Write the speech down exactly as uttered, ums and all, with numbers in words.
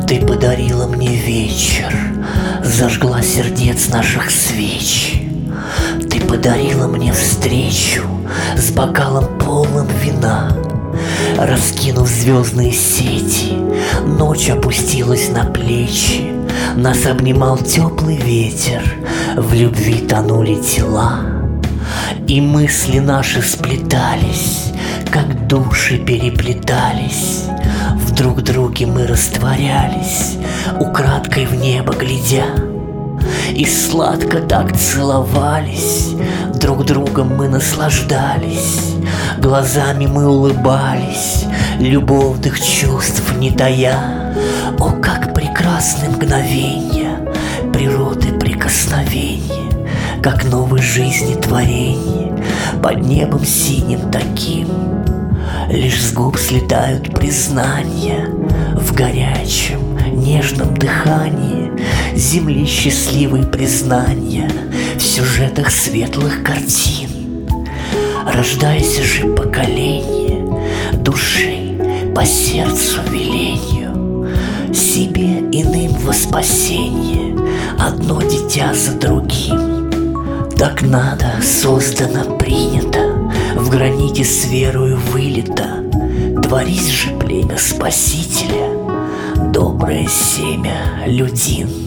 Ты подарила мне вечер, зажгла сердец наших свеч. Ты подарила мне встречу с бокалом полным вина. Раскинув звездные сети, ночь опустилась на плечи. Нас обнимал теплый ветер, в любви тонули тела. И мысли наши сплетались, как души переплетались. В друг друге мы растворялись, украдкой в небо глядя. И сладко так целовались, друг другом мы наслаждались. Глазами мы улыбались, любовных чувств не тая. О, как прекрасны мгновенья природы прикосновения, как новой жизни творенье под небом синим таким. Лишь с губ слетают признания в горячем, нежном дыхании земли счастливые признания в сюжетах светлых картин. Рождайся же поколение души по сердцу велению, себе иным во спасение, одно дитя за другим. Так надо, создано, принято, в граните с верою вылито. Творись же племя Спасителя, доброе семя Людин.